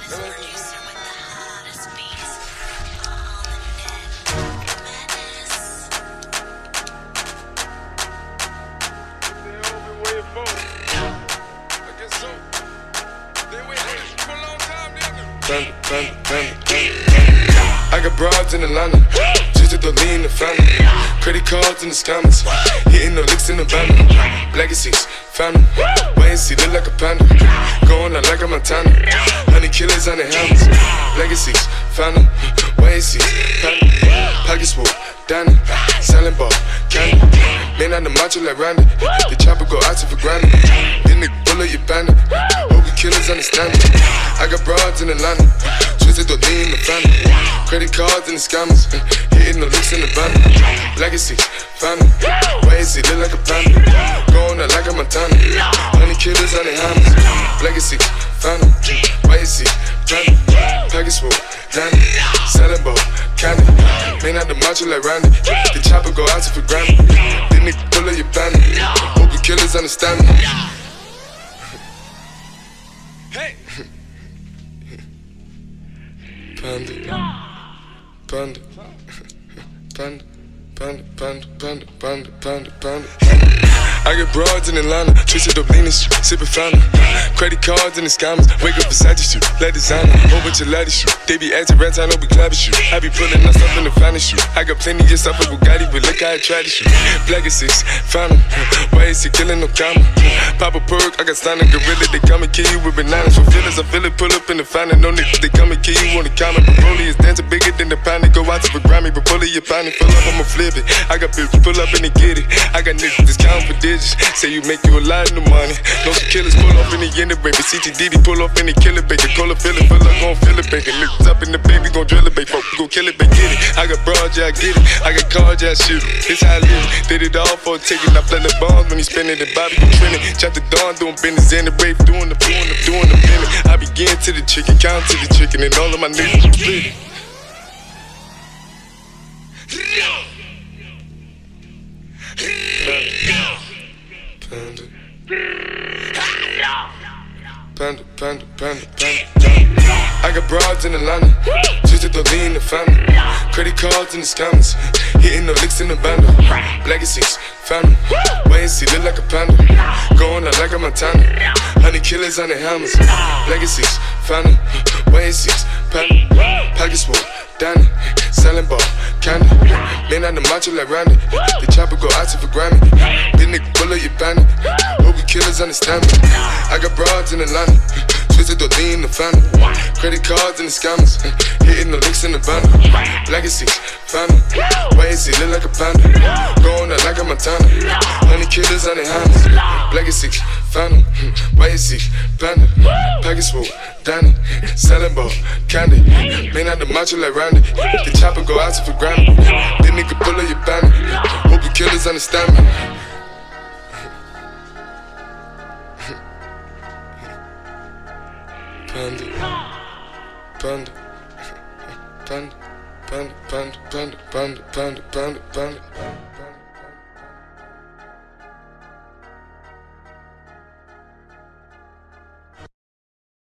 I got broads in Atlanta, just to lean the family. Credit cards in the scammers, hitting the licks in the van. Legacies, family, wait and see, look like a panda. Going out like a Montana, honey killers on the hammers. Legacies, family, wait and see, panda. Pockets full, Danny, selling ball, candy. Man on the macho like Randy, the chopper go out to for granted. Then the bullet you bandit, hope you killers understand it. I got broads in Atlanta, twisted to lean the family. Credit cards and the scammers, hitting the licks in the van. Legacy, family, wait and see, look like a panda. Going out like a Montana, honey killers on the hammers. Legacy, family, wait and see, panda. Package full, Danny, selling ball, candy. Man out the macho like Randy, the chopper go out to for granted. Then they pull up your bandit, hope you killers understand me. Hey! Panda, panda, panda, panda, panda, panda, panda, panda, panda. I got broads in Atlanta, twisted up leaning shit, sippin' fountain. Credit cards and the scammers, wake up beside you, let designer, whole bunch of laddies shoot. They be acting rats, I know we clapping shoot. I be pulling up stuff in the finest shoot. I got plenty of stuff with Bugatti, but look how I try to shoot. Black is 6, fountain, why is he killing no comma? Pop a perk, I got stunning gorilla, they come and kill you with bananas. For feelings, I feel it, pull up in the fountain. No niggas, they come and kill you on the comment. Broly is dancing bigger than the pound, they go out to for Grammy. But pull it, you pound it, pull up, I'ma flip it. I got bitches, pull up and they get it. I got niggas, discount for digits. Say you make you a lot of money. No some killers pull off in the end of baby. CTDD pull off in the killer baby. Call a feeling, pull up, gon' feel it, baby. Niggas up in the baby, gon' drill it, baby. Fuck, gon' kill it, baby, get it. I got broad, yeah, I get it. I got cards, yeah, I shoot it. It's how I live. Did it all for a ticket. I play the bombs when he spinning the Bobby, you trending. Chop the dawn, doing business in the rave, doing the minute. I begin to the chicken, count to the chicken, and all of my niggas split. Panda, panda, panda, panda, panda. I got broads in Atlanta, twisted to lean the family. Credit cards and the scammers, hitting the licks in the bando. Legacies, family, wait and see, look like a panda. Going out like a Montana, honey killers on the hammers. Legacies, family, wait and see, panda. Pockets full, Danny, selling ball, candy. Man on the macho like Randy, the chopper go out to for Grammy. Then they pull up your bandit, hope you killers understand me. I got broads in Atlanta, twisted to lean the family. Credit cards and the scammers, hitting the licks in the bundle. Legacy, family, wait and see, look like a panda. Going out like a Montana, honey killers on the hammers. Legacy, family, wait and see, panda. Package full, Danny, selling ball, candy. Man out the macho like Randy, the chopper go out to for Grammy. Then nigga pull up your bandit, hope you killers understand me. Panda, panda, panda, panda, panda, panda, panda, panda, panda, panda, panda.